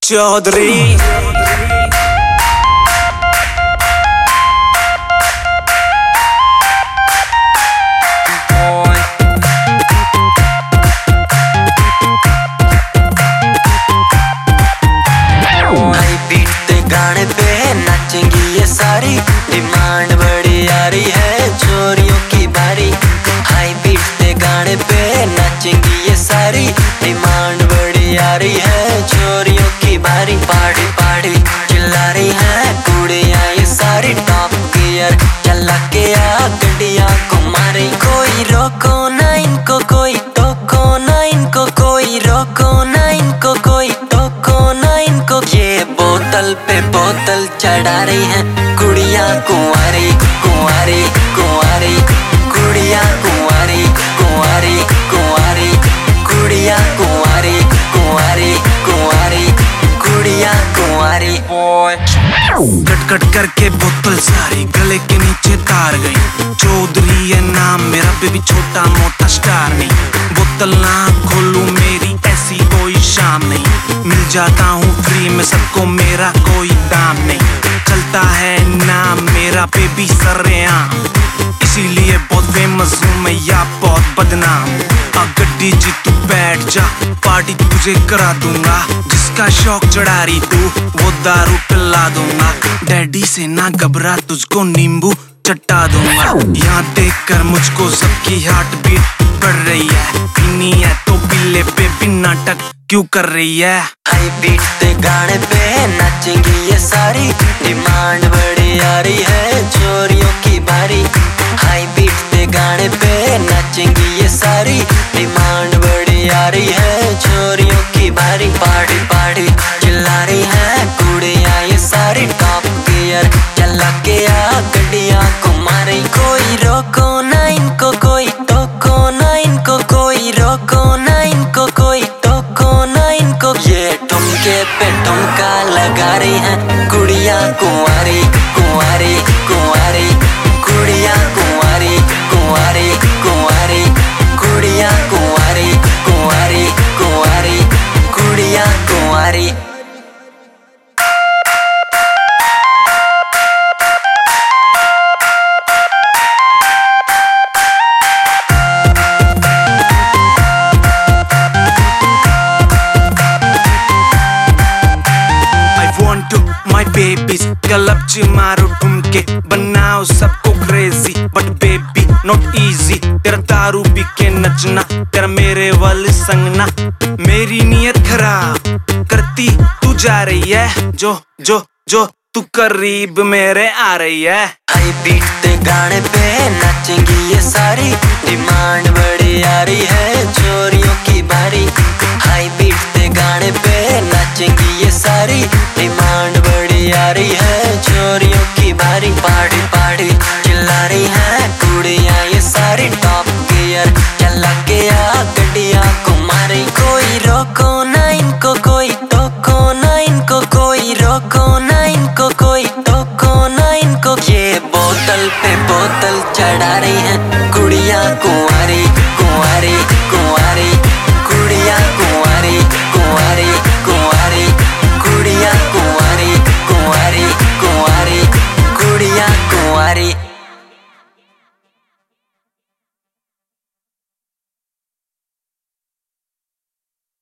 Chaudhary. High beat ते गाने पे नाचेंगी ये सारी, डिमांड बड़ी आ रही है चोरियों की बारी। हाई बीट ते गाने पे नाचेंगी ये सारी, डिमांड बड़ी आ रही है चोरियों की बारी। पार्टी पार्टी चिल्ला रही है कुड़ियां ये सारी, टॉप गियर चला के आ गड्डियां को मारे। कोई रोको ना इनको, कोई टोको ना इनको, कोई रोको ना इनको, कोई टोको ना इनको। ये बोतल पे बोतल चढ़ा रही है कुड़ियां कुंवारी कुंवारी कुंवारी, कुड़ियां कुंवारी कुंवारी कुंवारी, कुड़ियां कुंवारी कुंवारी कुंवारी, कुड़ियां कुंवारी। कट कट करके बोतल सारी गले के नीचे तार गई। चौधरी है नाम मेरा, बेबी छोटा मोटा स्टार नहीं। बोतल ना खोलूं मेरी ऐसी कोई शाम नहीं। मिल जाता हूँ फ्री में सबको, मेरा कोई दाम नहीं। चलता है नाम मेरा बेबी सरेआम, इसीलिए बहुत फेमस हूँ मैं या बहुत बदनाम। गड्डी जी तू बैठ जा, पार्टी तुझे करा दूंगा। जिसका शौक चढ़ा रही तू वो दारू पिला दूंगा। डैडी से ना घबरा, तुझको नींबू चट्टा दूंगा। यहाँ देख कर मुझको सबकी हार्ट बीट बढ़ रही है। पीनी है तो पीले बेबी, नाटक क्यों कर रही है। हाई बीट ते गाने पे नाचेंगी ये सारी, डिमांड बड़ी आ रही है चोरियों की बारी। हाई बीट ते गाने पे नाचेंगी ये सारी, डिमांड बड़ी आ रही है चोरियों की बारी। पार्टी पार्टी चिल्ला रही है कुड़ियां ये सारी, टॉप गियर चला के आ गड्डियां को मारे। कोई रोको ना इनको, कोई टोको ना इनको, कोई रोको ना इनको, कोई टोको ना इनको। ये ठुमके पे ठुमका लगा रही है कुड़ियां कुंवारी कुंवारी कुंवारी, कुड़ियां कुंवारी कुंवारी कुंवारी, कुड़ियां कुंवारी कुंवारी कुंवारी, कुड़ियां कुंवारी। My babies क्लब च मारो ठुमके, बनाओ सबको crazy. But baby not easy, तेरा दारू पी के नचना, तेरा मेरे वाले संगना। मेरी नीयत खराब करती तू जा रही है, जो जो जो तू करीब मेरे आ रही है। हाई बीट ते गाने पे नाचेंगी ये सारी, डिमांड बड़ी आ रही है चोरियों की बारी। हाई बीट ते गाने पे नाचेंगी ये सारी, डिमांड बड़ी आ रही है